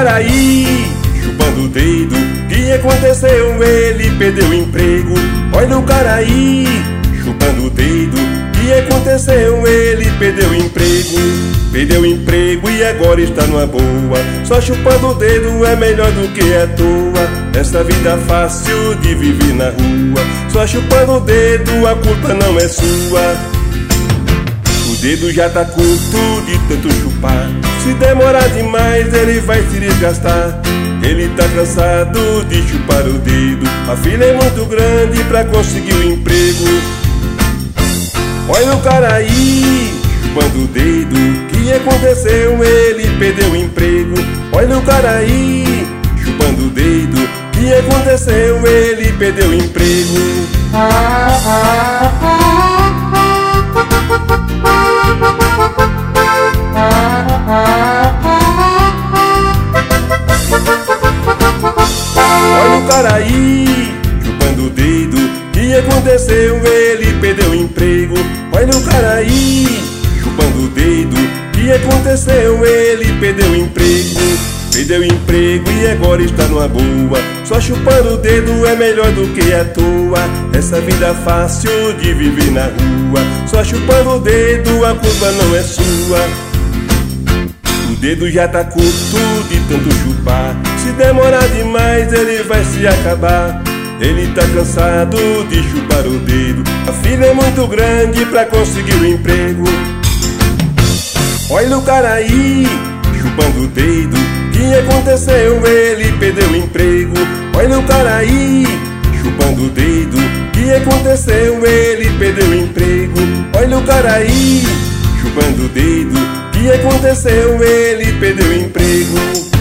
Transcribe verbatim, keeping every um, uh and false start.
cara aí, chupando o dedo. Que aconteceu? Ele perdeu o emprego. Olha o cara aí, chupando o dedo. Que aconteceu? Ele perdeu o emprego. Perdeu o emprego e agora está numa boa. Só chupando o dedo é melhor do que à toa. Essa vida fácil de viver na rua. Só chupando o dedo, a culpa não é sua. O dedo já tá curto de tanto chupar. Se demorar demais ele vai se desgastar. Ele tá cansado de chupar o dedo. A fila é muito grande pra conseguir o emprego. Olha o cara aí, chupando o dedo. Que aconteceu? Ele perdeu o emprego. Olha o cara aí, chupando o dedo. Que aconteceu? Ele perdeu o emprego. Olha o cara aí, chupando o dedo. Que aconteceu? Ele perdeu o emprego. Olha o cara aí, chupando o dedo. Que aconteceu? Ele perdeu o emprego. Perdeu o emprego e agora está numa boa. Só chupando o dedo é melhor do que à toa. Essa vida fácil de viver na rua. Só chupando o dedo, a culpa não é sua. O dedo já tá curto de tanto chupar. Se demorar demais ele vai se acabar. Ele tá cansado de chupar o dedo. A fila é muito grande pra conseguir o emprego. Olha o cara aí, chupando o dedo. Que aconteceu? Ele perdeu o emprego. Olha o cara aí, chupando o dedo. Que aconteceu? Ele perdeu o emprego. Olha o cara aí, chupando o dedo. Que aconteceu? Ele perdeu o emprego.